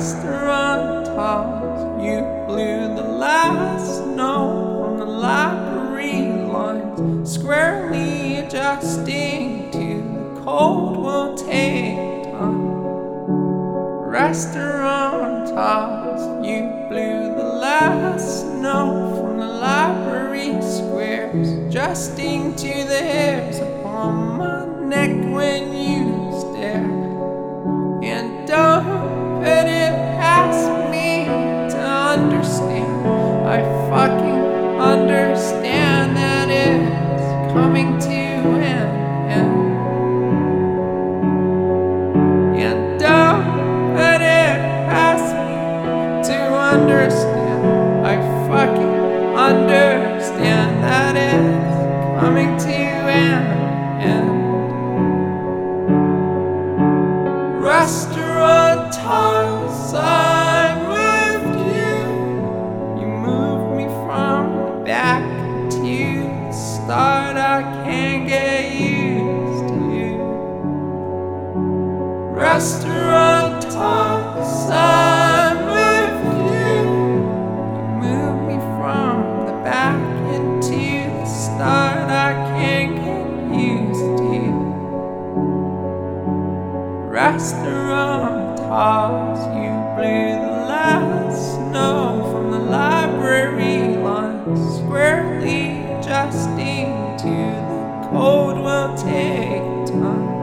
restaurant halls. You blew the last note from the library lines, squarely adjusting to the cold will take time. Restaurant halls. You blew the last note from the library squares, adjusting to the hairs upon my neck when you stare. And don't put it past me to understand. I fucking understand that it's coming to an end. And don't put it past me to understand. I fucking understand that it's coming to an end. Restaurant tiles, I moved you. You moved me from the back to the start. I can't get used to you. Restaurant tiles, I moved you. You moved me from the back into the start. I can't get used to you. Restaurant halls. You blew the last snow from the library lines, squarely adjusting to the cold will take time.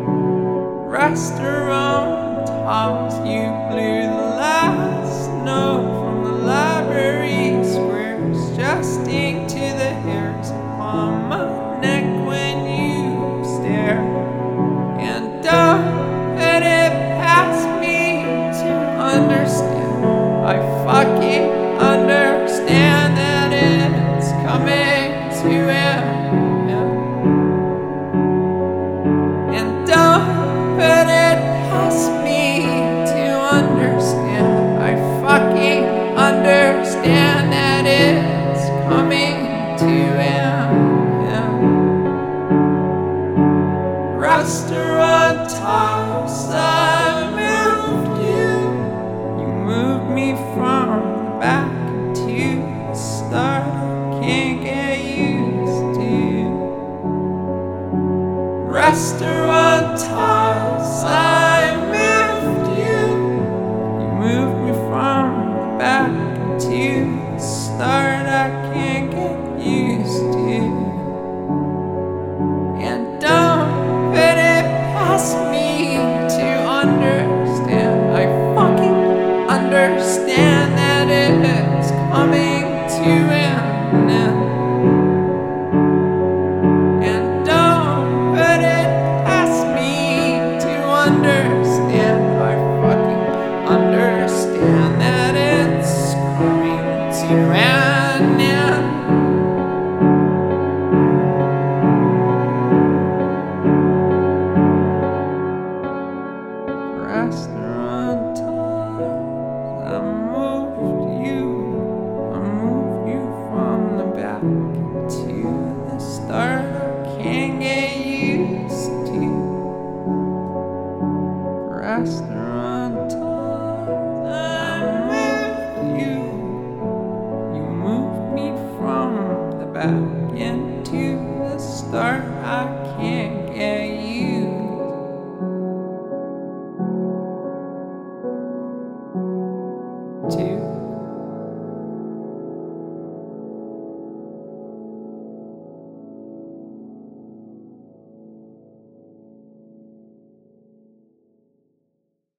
Restaurant halls. You blew the last snow from the library squares, adjusting to the hairs upon my neck when you stare. And let it pass me to understand. I fucking understand that it's coming to an end. And don't put it past me to understand. I fucking understand that it's coming to an end. Restaurant tiles, I moved you. You moved me from the back to the start. I can't get used to you. Restaurant tiles, I moved you. You moved me from the back to the start. I can't get used to you. And don't put it past me to understand. I fucking understand that it's coming to an end. And don't put it past me to understand. I fucking understand that it's coming to an end. Restaurant tiles, I moved you from the back to the start. I can't get used to. Restaurant tiles, I moved you moved me from the back into the start. I can't